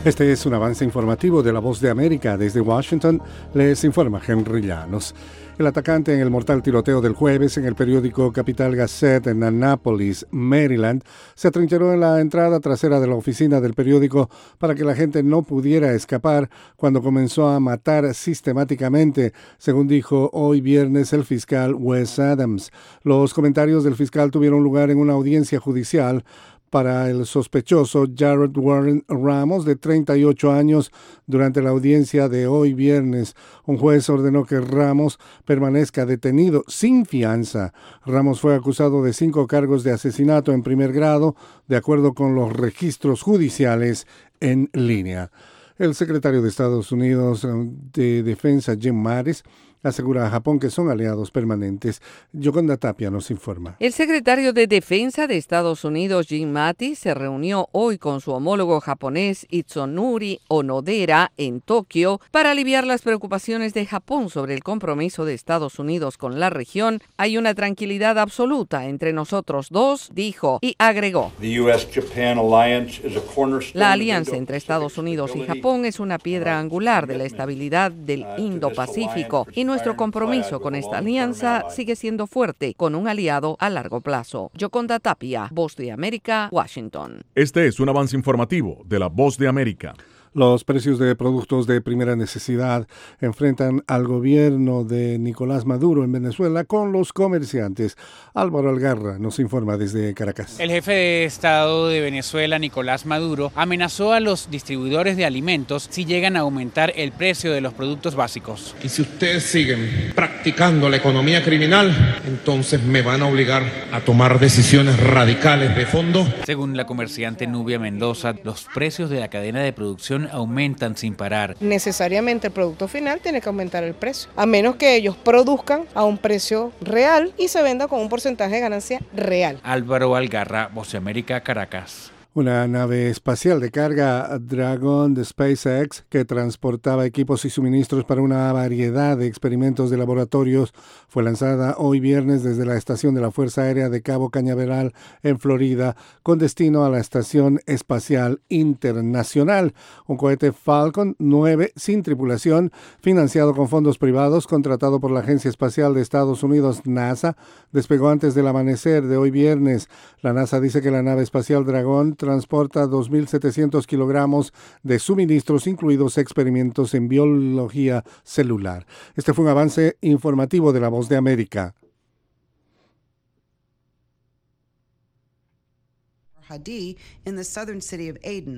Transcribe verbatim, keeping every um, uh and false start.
Este es un avance informativo de La Voz de América. Desde Washington les informa Henry Llanos. El atacante en el mortal tiroteo del jueves en el periódico Capital Gazette en Annapolis, Maryland, se atrincheró en la entrada trasera de la oficina del periódico para que la gente no pudiera escapar cuando comenzó a matar sistemáticamente, según dijo hoy viernes el fiscal Wes Adams. Los comentarios del fiscal tuvieron lugar en una audiencia judicial para el sospechoso Jared Warren Ramos, de treinta y ocho años. Durante la audiencia de hoy viernes, un juez ordenó que Ramos permanezca detenido sin fianza. Ramos fue acusado de cinco cargos de asesinato en primer grado, de acuerdo con los registros judiciales en línea. El secretario de Estados Unidos de Defensa, Jim Mattis, asegura a Japón que son aliados permanentes. Yoconda Tapia nos informa. El secretario de Defensa de Estados Unidos, Jim Mattis, se reunió hoy con su homólogo japonés Itsunori Onodera en Tokio para aliviar las preocupaciones de Japón sobre el compromiso de Estados Unidos con la región. Hay una tranquilidad absoluta entre nosotros dos, dijo, y agregó. La alianza entre Estados Unidos y Japón es una piedra angular de la estabilidad del Indo-Pacífico y nuestro compromiso con esta alianza sigue siendo fuerte con un aliado a largo plazo. Yoconda Tapia, Voz de América, Washington. Este es un avance informativo de la Voz de América. Los precios de productos de primera necesidad enfrentan al gobierno de Nicolás Maduro en Venezuela con los comerciantes. Álvaro Algarra nos informa desde Caracas. El jefe de Estado de Venezuela, Nicolás Maduro, amenazó a los distribuidores de alimentos si llegan a aumentar el precio de los productos básicos. Y si ustedes siguen practicando la economía criminal, entonces me van a obligar a tomar decisiones radicales de fondo. Según la comerciante Nubia Mendoza, los precios de la cadena de producción aumentan sin parar. Necesariamente el producto final tiene que aumentar el precio, a menos que ellos produzcan a un precio real y se venda con un porcentaje de ganancia real. Álvaro Algarra, Voz de América, Caracas. Una nave espacial de carga Dragon de SpaceX, que transportaba equipos y suministros para una variedad de experimentos de laboratorios, fue lanzada hoy viernes desde la estación de la Fuerza Aérea de Cabo Cañaveral en Florida, con destino a la Estación Espacial Internacional. Un cohete Falcon nueve sin tripulación, financiado con fondos privados, contratado por la Agencia Espacial de Estados Unidos, NASA, despegó antes del amanecer de hoy viernes. La NASA dice que la nave espacial Dragon transporta dos mil setecientos kilogramos de suministros, incluidos experimentos en biología celular. Este fue un avance informativo de La Voz de América. Hadi in the southern city of Aden.